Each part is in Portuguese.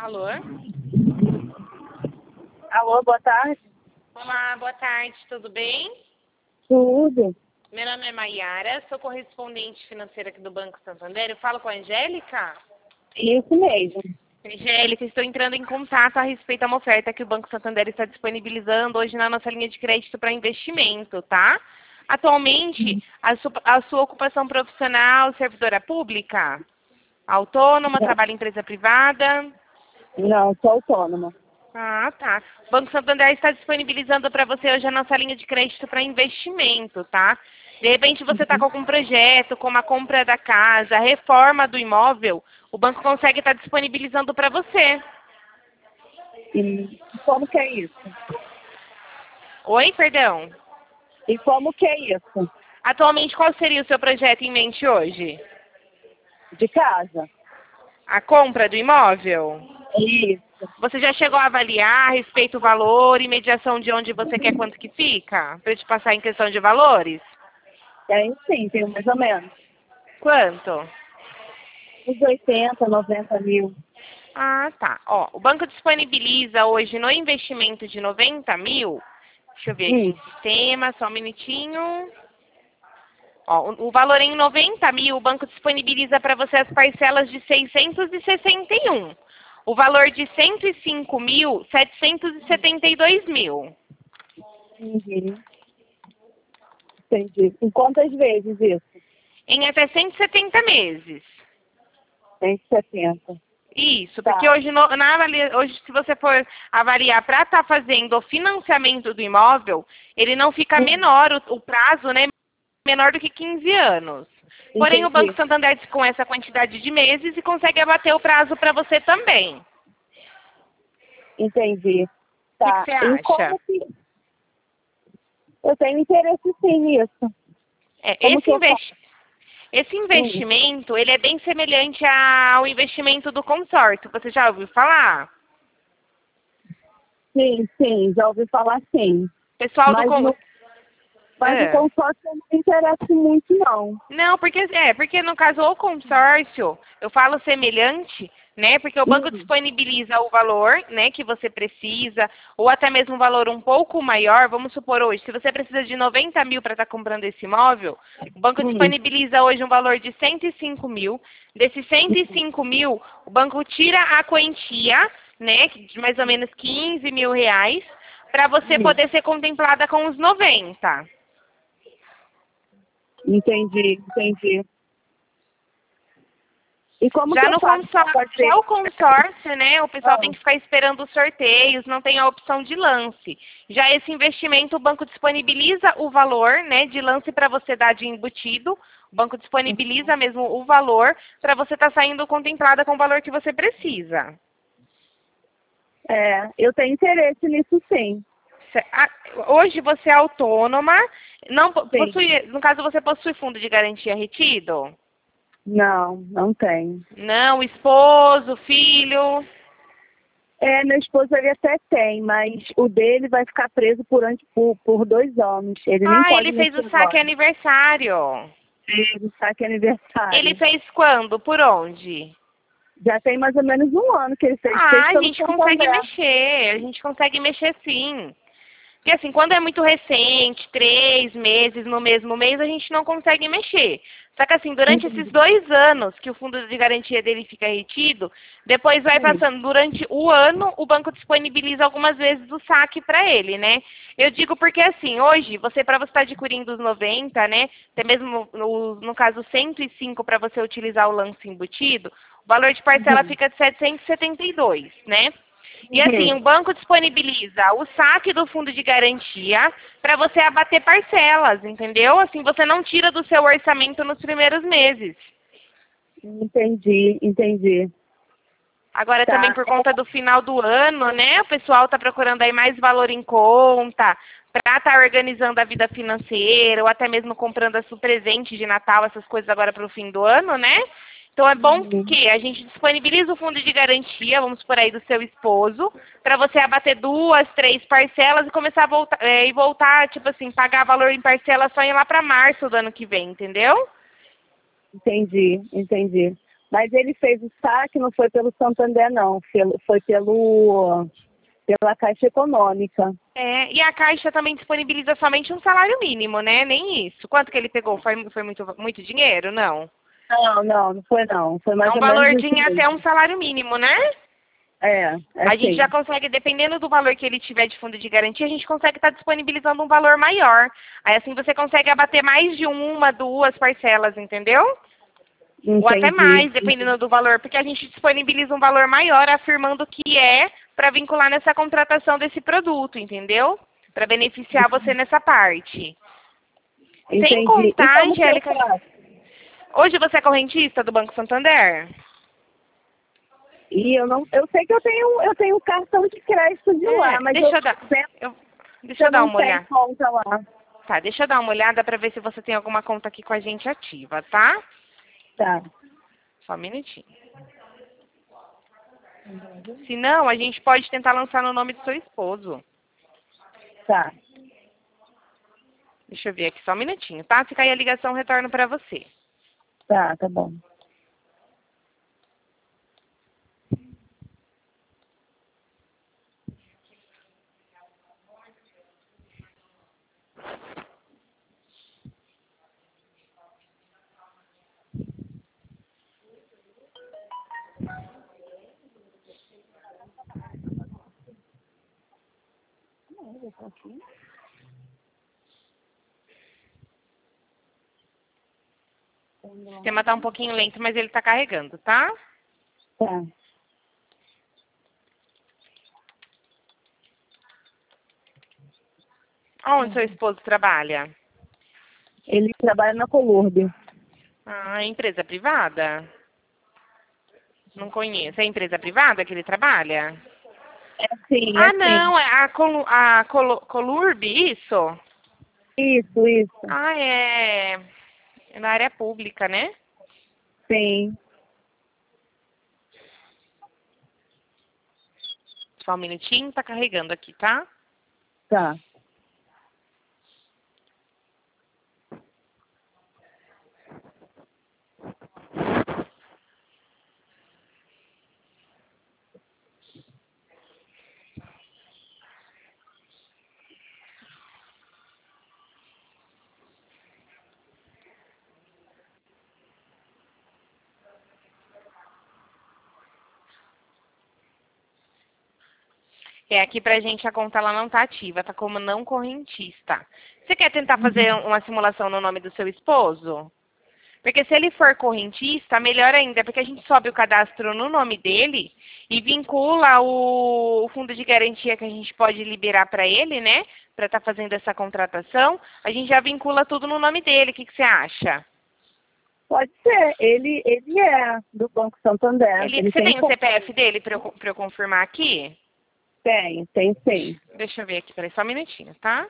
Alô? Alô, boa tarde. Olá, boa tarde, tudo bem? Tudo. Meu nome é Maiara, sou correspondente financeira aqui do Banco Santander. Eu falo com a Angélica? Isso mesmo. Angélica, estou entrando em contato a respeito de uma oferta que o Banco Santander está disponibilizando hoje na nossa linha de crédito para investimento, tá? Atualmente, a sua ocupação profissional, servidora pública? Autônoma, trabalha em empresa privada? Não, sou autônoma. Ah, tá. O Banco Santander está disponibilizando para você hoje a nossa linha de crédito para investimento, tá? De repente você está com algum projeto, como a compra da casa, a reforma do imóvel, o banco consegue estar disponibilizando para você. E como que é isso? Oi, perdão. E como que é isso? Atualmente, qual seria o seu projeto em mente hoje? De casa? A compra do imóvel? Isso. Você já chegou a avaliar a respeito do valor e mediação de onde você quer quanto que fica? Para eu te passar em questão de valores? Tem sim, tem mais ou menos. Quanto? Uns 80, 90 mil. Ah, tá. Ó, o banco disponibiliza hoje no investimento de 90 mil. Deixa eu ver aqui em sistema, só um minutinho. Ó, o valor em 90 mil, o banco disponibiliza para você as parcelas de 661. O valor de 105 mil, 772 mil. Uhum. Entendi. Em quantas vezes isso? Em até 170 meses. 170. Isso, Tá. porque hoje, hoje se você for avaliar para estar fazendo o financiamento do imóvel, ele não fica menor, o prazo, né? Menor do que 15 anos. Porém, o Banco Entendi. Santander diz com essa quantidade de meses e consegue abater o prazo para você também. O Entendi. que Tá. você E acha? como que... Eu tenho interesse sim nisso. É, Como que eu faço? esse investimento, ele é bem semelhante ao investimento do consórcio. Você já ouviu falar? Sim, já ouvi falar sim. Pessoal do Mas, mas o É. consórcio não me interessa muito, não. Não, porque no caso o consórcio, eu falo semelhante, né? Porque o banco disponibiliza o valor, né, que você precisa, ou até mesmo um valor um pouco maior. Vamos supor hoje, se você precisa de 90 mil para estar comprando esse imóvel, o banco disponibiliza hoje um valor de 105 mil. Desses 105 mil, o banco tira a quantia, né, de mais ou menos 15 mil reais, para você poder ser contemplada com os 90. Entendi. E como que Já eu no faço pra consórcio, fazer? já o consórcio, né, o pessoal tem que ficar esperando os sorteios, não tem a opção de lance. Já esse investimento, o banco disponibiliza o valor, né, de lance para você dar de embutido. O banco disponibiliza mesmo o valor para você estar saindo contemplada com o valor que você precisa. Eu tenho interesse nisso sim. Hoje você é autônoma, não Sim. possui, no caso você possui fundo de garantia retido? Não tenho. Não, esposo, filho. Meu esposo ele até tem, mas o dele vai ficar preso por 2 anos. Ele nem Ah, pode ele fez mexer o saque agora. aniversário. Ele saque aniversário. Ele fez quando? Por onde? Já tem mais ou menos 1 ano que ele fez. Ah, Fez a pelo gente consegue Santander. mexer. A gente consegue mexer sim. Porque assim, quando é muito recente, 3 meses no mesmo mês, a gente não consegue mexer. Só que assim, durante esses 2 anos que o fundo de garantia dele fica retido, depois vai passando. Durante o ano, o banco disponibiliza algumas vezes o saque para ele, né? Eu digo porque assim, hoje, para você estar adquirindo os 90, né? Até mesmo no caso 105 para você utilizar o lance embutido, o valor de parcela fica de 772, né? E assim, o banco disponibiliza o saque do fundo de garantia para você abater parcelas, entendeu? Assim, você não tira do seu orçamento nos primeiros meses. Entendi. Agora Tá. também por conta do final do ano, né? O pessoal está procurando aí mais valor em conta para estar organizando a vida financeira ou até mesmo comprando a seu presente de Natal, essas coisas agora para o fim do ano, né? Então é bom que a gente disponibiliza o fundo de garantia, vamos por aí do seu esposo, para você abater 2, 3 parcelas e começar a voltar, tipo assim, pagar valor em parcela só ir lá para março do ano que vem, entendeu? Entendi. Mas ele fez o saque, não foi pelo Santander, não. Foi pela Caixa Econômica. É, e a Caixa também disponibiliza somente um salário mínimo, né? Nem isso. Quanto que ele pegou? Foi muito dinheiro? Não. Não foi não. Foi É mais um ou menos valor isso de até um mesmo. salário mínimo, né? É A gente sim. já consegue, dependendo do valor que ele tiver de fundo de garantia, a gente consegue estar disponibilizando um valor maior. Aí assim você consegue abater mais de uma, duas parcelas, entendeu? Ou até Entendi. mais, dependendo do valor, porque a gente disponibiliza um valor maior afirmando que é para vincular nessa contratação desse produto, entendeu? Para beneficiar você nessa parte. Sem Entendi. E contar, como que eu Angélica, faço? hoje você é correntista do Banco Santander? E eu sei que eu tenho cartão de crédito de lá, mas Deixa eu dar, deixa eu eu dar não uma tenho olhada. conta lá. Tá, deixa eu dar uma olhada para ver se você tem alguma conta aqui com a gente ativa, tá? Tá. Só um minutinho. Se não, a gente pode tentar lançar no nome do seu esposo. Tá. Deixa eu ver aqui, só um minutinho, tá? Se cair a ligação, eu retorno para você. Tá bom. O sistema tá um pouquinho lento, mas ele tá carregando, tá? Tá. Onde seu esposo trabalha? Ele trabalha na Colurbe. Ah, empresa privada? Não conheço. É empresa privada que ele trabalha? É Ah, sim. não, é Colurb, isso? Isso. Ah, é na área pública, né? Sim. Só um minutinho, tá carregando aqui, tá? Tá. É, aqui pra gente a conta ela não tá ativa, tá como não correntista. Você quer tentar fazer uma simulação no nome do seu esposo? Porque se ele for correntista, melhor ainda, porque a gente sobe o cadastro no nome dele e vincula o fundo de garantia que a gente pode liberar para ele, né? Para estar fazendo essa contratação. A gente já vincula tudo no nome dele. O que você acha? Pode ser. Ele é do Banco Santander. Ele Você tem tem o conta. CPF dele para eu confirmar aqui? Tem sim. Deixa eu ver aqui, peraí, só um minutinho, tá?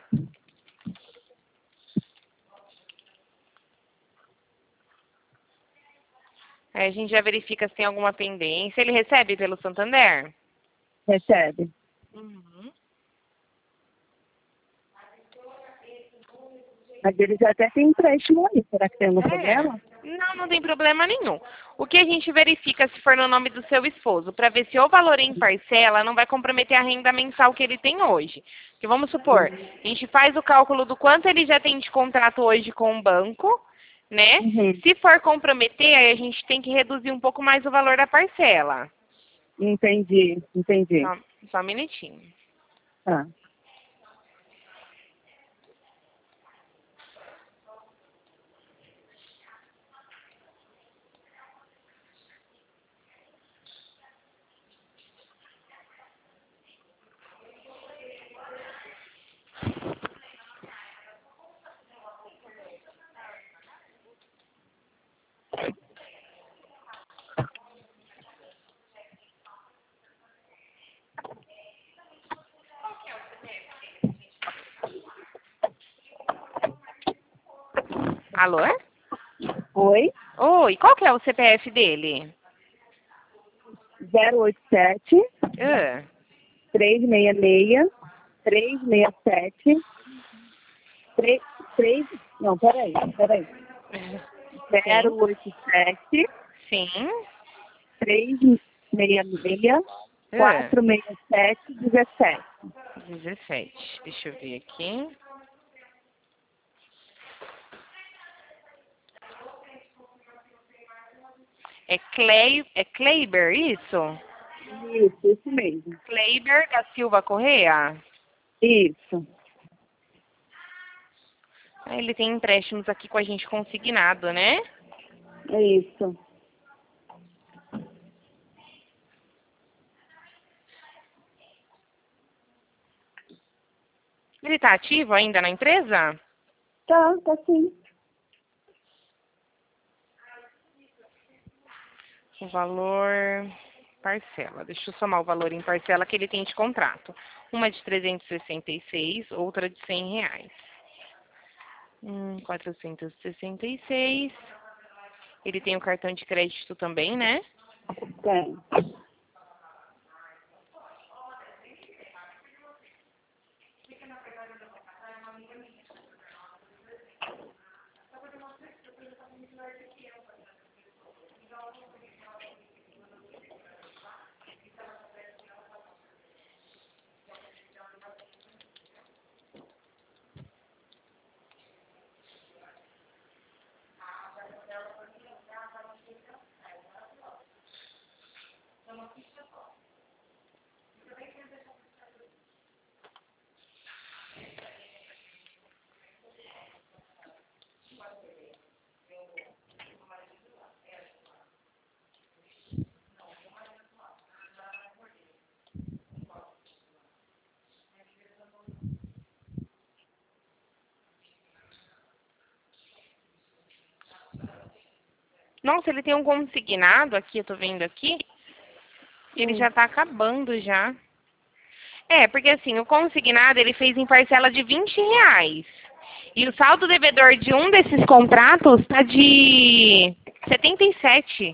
Aí a gente já verifica se tem alguma pendência. Ele recebe pelo Santander? Recebe. Uhum. Mas ele já até tem empréstimo aí. Será que tem algum problema? Não, não tem problema nenhum. O que a gente verifica se for no nome do seu esposo, para ver se o valor em parcela não vai comprometer a renda mensal que ele tem hoje. Porque vamos supor, a gente faz o cálculo do quanto ele já tem de contrato hoje com o banco, né? Uhum. Se for comprometer, aí a gente tem que reduzir um pouco mais o valor da parcela. Entendi. Só um minutinho. Tá. Alô? Oi? Oi, qual que é o CPF dele? 087 Ah, 366 367 3 não, peraí. 087 Sim. 366 É. 467 17. 17. Deixa eu ver aqui. É Kleiber, isso? Isso mesmo. Kleiber da Silva Correia? Isso. Ah, ele tem empréstimos aqui com a gente consignado, né? Isso. Ele tá ativo ainda na empresa? Tá sim. O valor parcela. Deixa eu somar o valor em parcela que ele tem de contrato. Uma de 366, outra de R$ 100. 466. Ele tem o cartão de crédito também, né? Tem. Nossa, ele tem um consignado aqui, eu tô vendo aqui. Ele já tá acabando já. É, porque assim, o consignado ele fez em parcela de R$ 20. E o saldo devedor de um desses contratos tá de 77.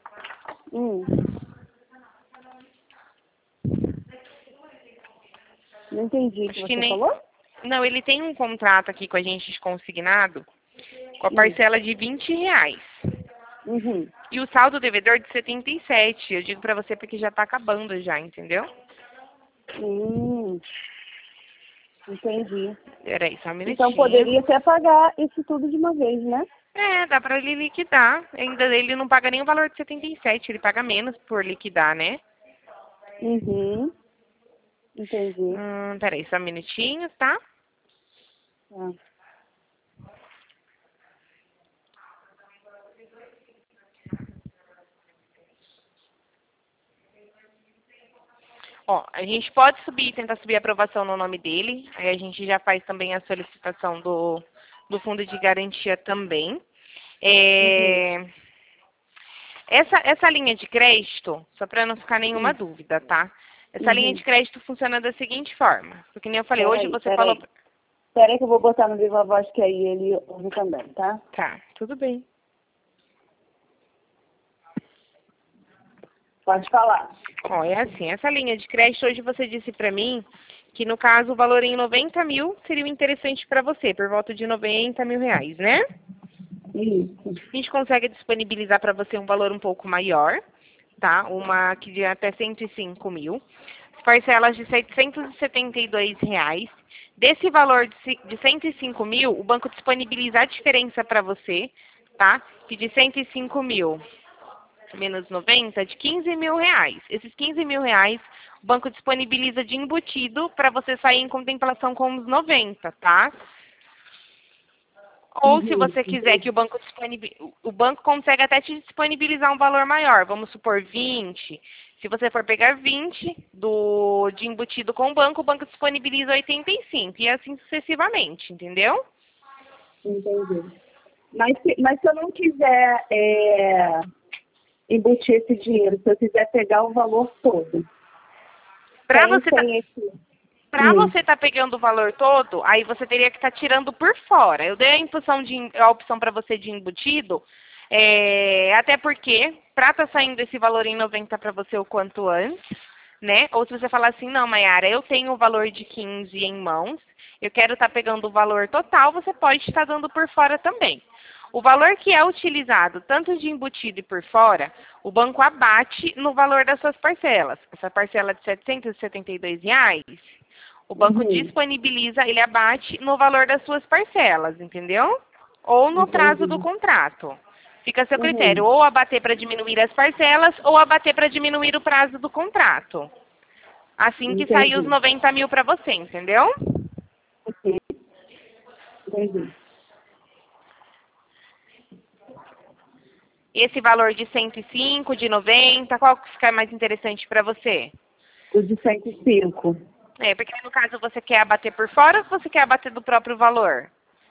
Não entendi o que Acho que você nem. falou? Não, ele tem um contrato aqui com a gente de consignado com a parcela de R$ 20. Uhum. E o saldo devedor de 77. Eu digo pra você porque já tá acabando já, entendeu? Entendi. Peraí, só um Então minutinho. poderia até pagar isso tudo de uma vez, né? É, dá pra ele liquidar. Ainda ele não paga nem o valor de 77, ele paga menos por liquidar, né? Uhum. Entendi. Peraí, só um minutinho, tá? Tá. Ó, a gente pode subir, tentar subir a aprovação no nome dele. Aí a gente já faz também a solicitação do fundo de garantia também. É, essa linha de crédito, só para não ficar nenhuma dúvida, tá? Essa linha de crédito funciona da seguinte forma. Porque nem eu falei, hoje você falou... Peraí que eu vou botar no Viva Voz que aí ele ouve também, tá? Tá, tudo bem. Pode falar. Ó, é assim, essa linha de crédito, hoje você disse pra mim que, no caso, o valor em 90 mil seria interessante pra você, por volta de R$ 90 mil, né? Isso. A gente consegue disponibilizar pra você um valor um pouco maior, tá? Uma que de até 105 mil. Parcelas de R$ 772. Desse valor de 105 mil, o banco disponibiliza a diferença pra você, tá? Que de 105 mil menos 90, de R$ 15 mil. Esses R$ 15 mil, o banco disponibiliza de embutido para você sair em contemplação com os 90, tá? Ou se você quiser que o banco consegue até te disponibilizar um valor maior, vamos supor 20. Se você for pegar 20 de embutido com o banco disponibiliza 85 e assim sucessivamente, entendeu? Entendi. Mas se eu não quiser embutir esse dinheiro, se eu quiser pegar o valor todo, Para você estar pegando o valor todo, aí você teria que estar tirando por fora. Eu dei a opção para você de embutido, até porque, para estar saindo esse valor em 90 para você o quanto antes, né? Ou se você falar assim, não, Mayara, eu tenho o valor de 15 em mãos, eu quero estar pegando o valor total, você pode estar dando por fora também. O valor que é utilizado, tanto de embutido e por fora, o banco abate no valor das suas parcelas. Essa parcela de R$ 772, o banco disponibiliza, ele abate no valor das suas parcelas, entendeu? Ou no prazo do contrato. Fica a seu critério, ou abater para diminuir as parcelas, ou abater para diminuir o prazo do contrato. Assim que sair os 90 mil para você, entendeu? Entendi. Esse valor de 105, de 90, qual que fica mais interessante para você? O de 105. Porque no caso você quer abater por fora ou você quer abater do próprio valor?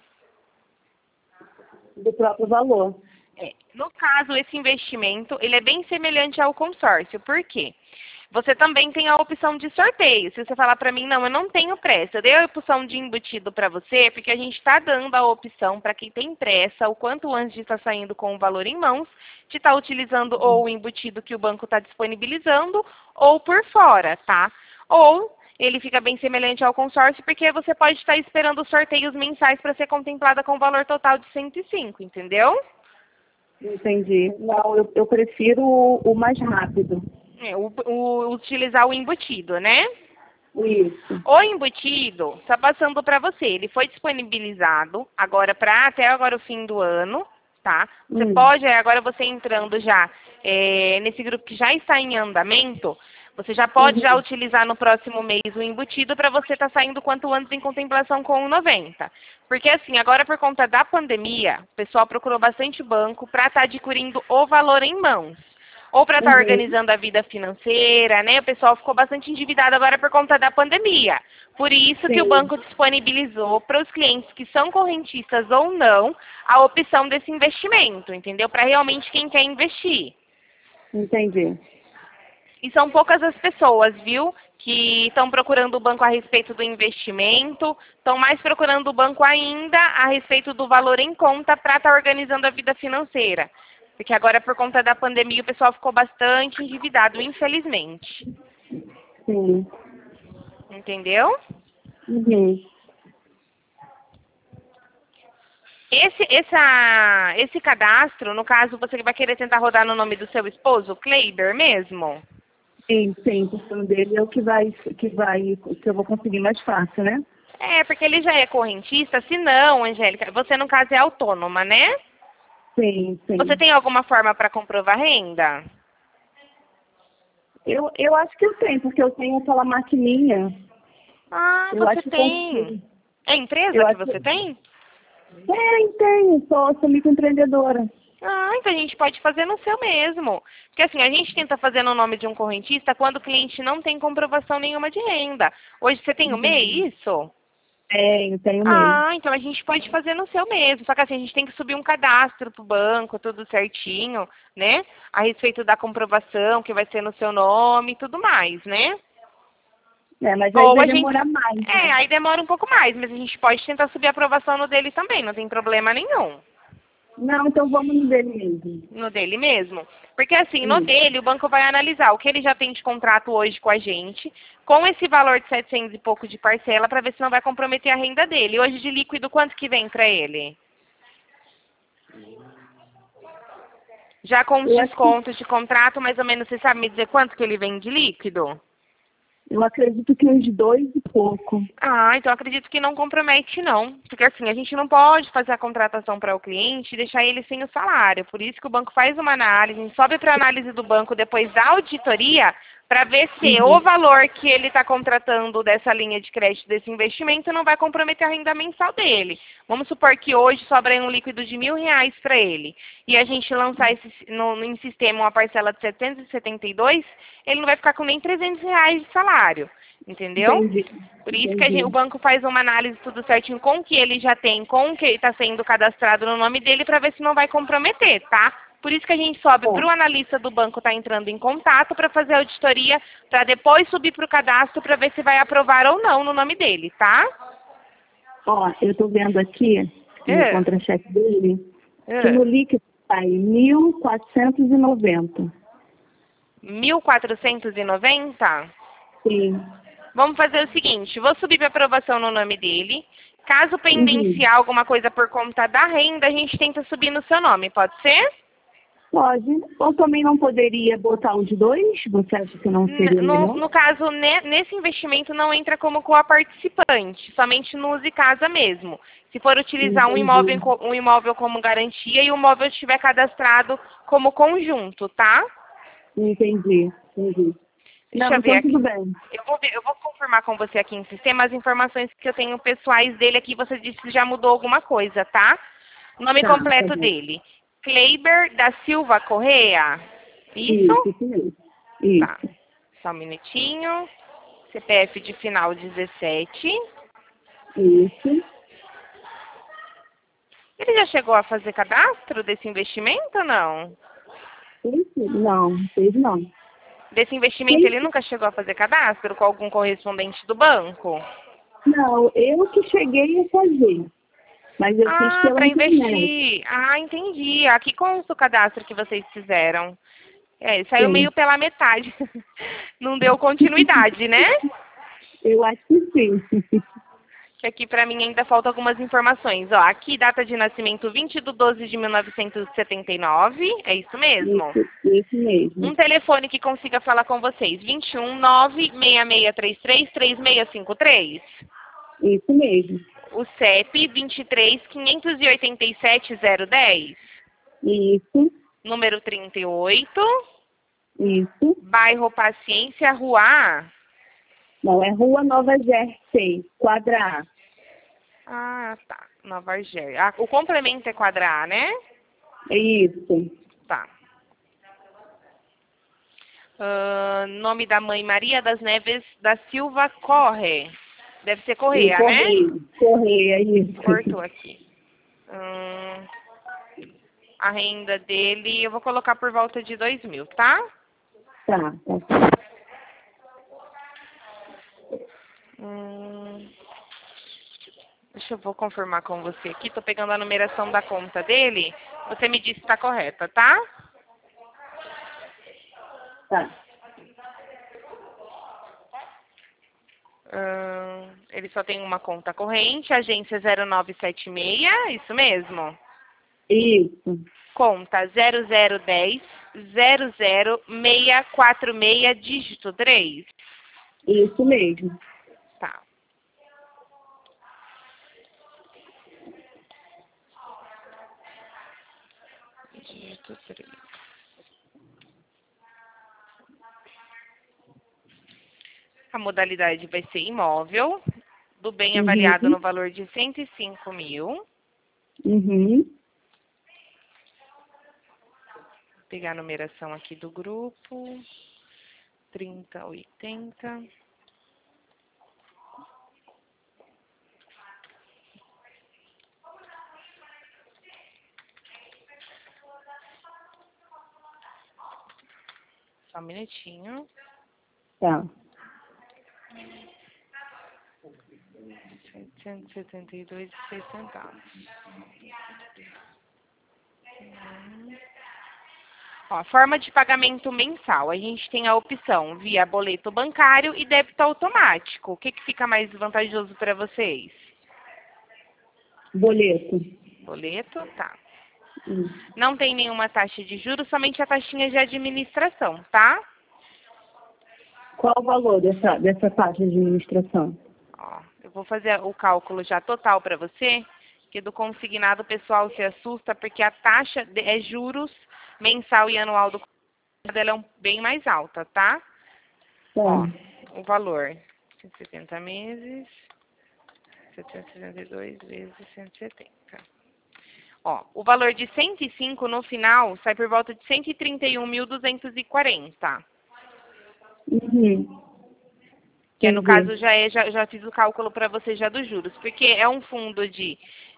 Do próprio valor. No caso, esse investimento, ele é bem semelhante ao consórcio. Por quê? Você também tem a opção de sorteio. Se você falar para mim, não, eu não tenho pressa, eu dei a opção de embutido para você, porque a gente está dando a opção para quem tem pressa, o quanto antes de estar saindo com o valor em mãos, de estar utilizando ou o embutido que o banco está disponibilizando, ou por fora, tá? Ou ele fica bem semelhante ao consórcio, porque você pode estar esperando os sorteios mensais para ser contemplada com o valor total de 105, entendeu? Entendi. Não, eu prefiro o mais rápido. Utilizar o embutido, né? Isso. O embutido está passando para você. Ele foi disponibilizado agora para até agora o fim do ano, tá? Você pode, agora você entrando já nesse grupo que já está em andamento, você já pode já utilizar no próximo mês o embutido para você estar saindo quanto antes em contemplação com o 90. Porque assim, agora por conta da pandemia, o pessoal procurou bastante banco para estar adquirindo o valor em mãos. Ou para estar organizando a vida financeira, né? O pessoal ficou bastante endividado agora por conta da pandemia. Por isso que o banco disponibilizou para os clientes que são correntistas ou não, a opção desse investimento, entendeu? Para realmente quem quer investir. Entendi. E são poucas as pessoas, viu? Que estão procurando o banco a respeito do investimento, estão mais procurando o banco ainda a respeito do valor em conta para estar organizando a vida financeira. Porque agora, por conta da pandemia, o pessoal ficou bastante endividado, infelizmente. Sim. Entendeu? Uhum. Esse cadastro, no caso, você vai querer tentar rodar no nome do seu esposo, Kleiber mesmo? Sim, sim. O sonho dele é o que eu vou conseguir mais fácil, né? Porque ele já é correntista. Se não, Angélica, você, no caso, é autônoma, né? Sim, sim. Você tem alguma forma para comprovar renda? Eu acho que eu tenho, porque eu tenho aquela maquininha. Eu Você acho que tem. É empresa que você tem? Tenho. Sou microempreendedora. Então a gente pode fazer no seu mesmo. Porque assim, a gente tenta fazer no nome de um correntista quando o cliente não tem comprovação nenhuma de renda. Hoje você tem o MEI, isso? Tenho mesmo. Então a gente pode fazer no seu mesmo. Só que assim, a gente tem que subir um cadastro pro banco, tudo certinho, né? A respeito da comprovação, que vai ser no seu nome e tudo mais, né? Mas aí vai demorar mais. Aí demora um pouco mais, mas a gente pode tentar subir a aprovação no dele também, não tem problema nenhum. Não, então vamos no dele mesmo. No dele mesmo? Porque assim, no dele, o banco vai analisar o que ele já tem de contrato hoje com a gente, com esse valor de 700 e pouco de parcela, para ver se não vai comprometer a renda dele. Hoje de líquido, quanto que vem para ele? Já com os descontos de contrato, mais ou menos, você sabe me dizer quanto que ele vem de líquido? Eu acredito que uns 2 e pouco. Então acredito que não compromete não. Porque assim, a gente não pode fazer a contratação para o cliente e deixar ele sem o salário. Por isso que o banco faz uma análise, sobe para a análise do banco depois da auditoria, para ver se o valor que ele está contratando dessa linha de crédito, desse investimento, não vai comprometer a renda mensal dele. Vamos supor que hoje sobra um líquido de R$ 1.000 para ele. E a gente lançar em sistema uma parcela de 772, ele não vai ficar com nem R$ 300 de salário. Entendeu? Entendi. Por isso que o banco faz uma análise tudo certinho com o que ele já tem, com o que está sendo cadastrado no nome dele, para ver se não vai comprometer, tá? Por isso que a gente sobe para o analista do banco estar entrando em contato para fazer a auditoria, para depois subir para o cadastro para ver se vai aprovar ou não no nome dele, tá? Eu estou vendo aqui, no contra-cheque dele, que no líquido sai 1.490. 1.490? Sim. Vamos fazer o seguinte, vou subir para aprovação no nome dele. Caso pendenciar alguma coisa por conta da renda, a gente tenta subir no seu nome, pode ser? Pode. Ou também não poderia botar os dois? Você acha que não seria melhor? No caso, nesse investimento não entra como co-participante, somente no Use Casa mesmo. Se for utilizar um Entendi. imóvel como garantia e o imóvel estiver cadastrado como conjunto, tá? Entendi. Deixa Não, eu ver então aqui. tudo bem. Eu vou confirmar com você aqui em sistema as informações que eu tenho pessoais dele aqui. Você disse que já mudou alguma coisa, tá? Nome Tá completo bom. dele: Kleiber da Silva Correia. Isso? Isso mesmo. Tá. Isso. Só um minutinho. CPF de final 17. Isso. Ele já chegou a fazer cadastro desse investimento ou não? Isso? Não, fez não. Desse investimento Quem? ele nunca chegou a fazer cadastro com algum correspondente do banco? Não, eu que cheguei a fazer. Mas eu fiz Ah, pela para internet. investir. Ah, entendi. Aqui consta o cadastro que vocês fizeram. É, saiu Sim. meio pela metade. Não deu continuidade, né? Eu acho que sim. Que aqui para mim ainda faltam algumas informações. Ó, aqui data de nascimento 20/12/1979. É isso mesmo? Isso mesmo. Um telefone que consiga falar com vocês. 21 966333653. Isso mesmo. O CEP 23 587 010. Isso. Número 38. Isso. Bairro Paciência, Rua A. Não, é Rua Nova Jersey, quadra A. Ah, tá. Nova Argélia. Ah, o complemento é quadra A, né? Isso. Tá. Nome da mãe Maria das Neves da Silva Corre. Deve ser E Correia, né? Correia, isso. Cortou aqui. A renda dele, eu vou colocar por volta de 2.000, tá? Tá. Deixa eu vou confirmar com você aqui. Tô pegando a numeração da conta dele. Você me disse se tá correta, tá? Tá. Ele só tem uma conta corrente, agência 0976, isso mesmo? Isso. Conta 0010 00646, dígito 3. Isso mesmo. Tá. Dígito 3. A modalidade vai ser imóvel, do bem avaliado no valor de 105 mil. Uhum. Vou pegar a numeração aqui do grupo. 3080. Só um minutinho. Tá. 772,06. Ó, forma de pagamento mensal. A gente tem a opção via boleto bancário e débito automático. O que fica mais vantajoso para vocês? Boleto. Boleto? Tá. Isso. Não tem nenhuma taxa de juros, somente a taxinha de administração, tá? Qual o valor dessa taxa de administração? Ó, eu vou fazer o cálculo já total para você, que do consignado o pessoal se assusta, porque a taxa é juros mensal e anual do consignado, ela é bem mais alta, tá? Tá. Ó, o valor, 170 meses, 762 vezes 170. Ó, o valor de 105 no final sai por volta de 131.240. Uhum. Que no Entendi. caso já fiz o cálculo para você já dos juros, porque é um fundo de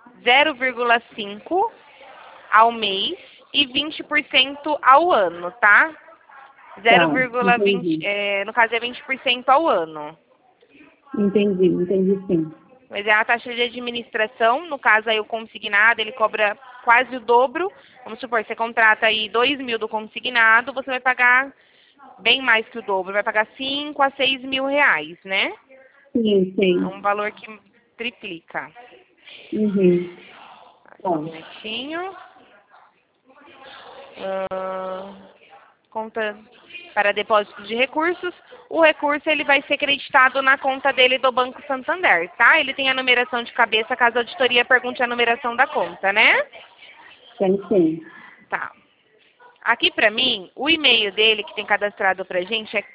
0,5 ao mês e 20% ao ano, tá? 0,20, no caso é 20% ao ano. Entendi sim. Mas é a taxa de administração, no caso aí o consignado, ele cobra quase o dobro. Vamos supor, você contrata aí 2.000 do consignado, você vai pagar bem mais que o dobro, vai pagar 5 a 6 mil reais, né? Sim. É um valor que triplica. Uhum. Só um Bom, minutinho. Conta para depósito de recursos. O recurso ele vai ser creditado na conta dele do Banco Santander, tá? Ele tem a numeração de cabeça caso a auditoria pergunte a numeração da conta, né? tem sim. Tá. Aqui pra mim, o e-mail dele que tem cadastrado pra gente é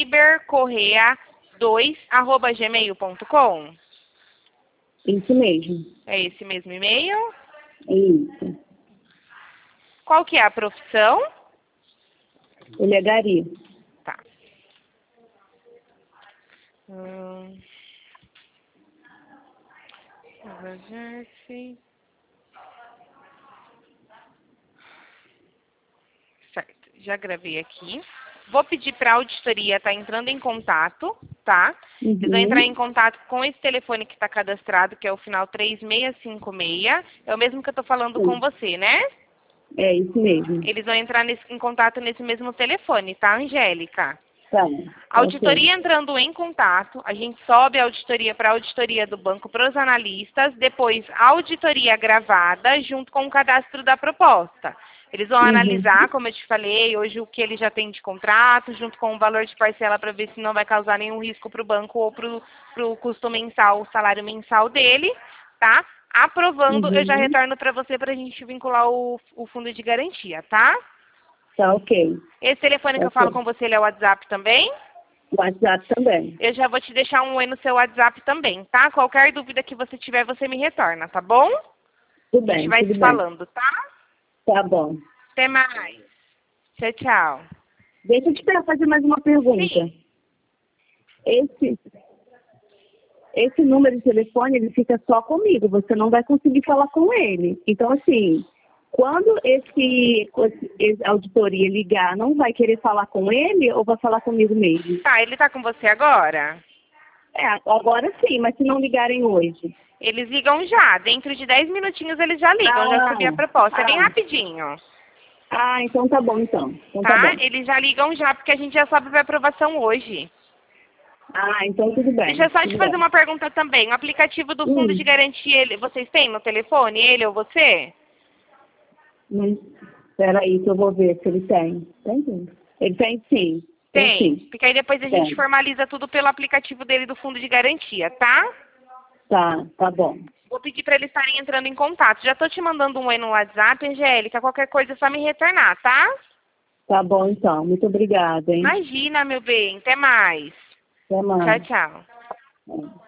kleibercorrea2@gmail.com. Isso mesmo. É esse mesmo e-mail? É isso. Qual que é a profissão? Ele é gari. Tá. Hum. Certo, já gravei aqui. Vou pedir para a auditoria estar entrando em contato, tá? Eles vão entrar em contato com esse telefone que está cadastrado, que é o final 3656. É o mesmo que eu estou falando com você, né? É isso mesmo. Eles vão entrar em contato nesse mesmo telefone, tá, Angélica? Tá. A auditoria entrando em contato, a gente sobe a auditoria para a auditoria do banco para os analistas, depois a auditoria gravada junto com o cadastro da proposta. Eles vão analisar, como eu te falei, hoje o que ele já tem de contrato, junto com o valor de parcela para ver se não vai causar nenhum risco para o banco ou para o custo mensal, o salário mensal dele, tá? Aprovando, eu já retorno para você para a gente vincular o fundo de garantia, tá? Tá ok. Esse telefone que eu falo com você, ele é o WhatsApp também? WhatsApp também. Eu já vou te deixar um oi no seu WhatsApp também, tá? Qualquer dúvida que você tiver, você me retorna, tá bom? Tudo A gente bem, vai tudo se bem. falando, tá? Tá bom. Até mais. Tchau, tchau. Deixa eu te fazer mais uma pergunta. Sim. Esse número de telefone, ele fica só comigo. Você não vai conseguir falar com ele. Então, assim, quando esse auditoria ligar, não vai querer falar com ele ou vai falar comigo mesmo? Tá, ele tá com você agora? É, agora sim, mas se não ligarem hoje. Eles ligam já. Dentro de 10 minutinhos eles já ligam. Já subi a proposta. É bem rapidinho. Ah, então tá bom, então. Então Tá? tá bom. Eles já ligam já, porque a gente já sobe para aprovação hoje. Ah, então tudo bem. Deixa eu só te tudo fazer bem. uma pergunta também. O aplicativo do fundo de garantia, vocês têm no telefone, ele ou você? Espera aí que eu vou ver se ele tem. Tem sim. Ele tem sim. Tem. Sim. Porque aí depois a gente Tem. formaliza tudo pelo aplicativo dele do fundo de garantia, tá? Tá bom. Vou pedir para eles estarem entrando em contato. Já tô te mandando um oi no WhatsApp, Angélica. Qualquer coisa é só me retornar, tá? Tá bom, então. Muito obrigada, hein? Imagina, meu bem. Até mais. Até mais. Tchau, tchau. É.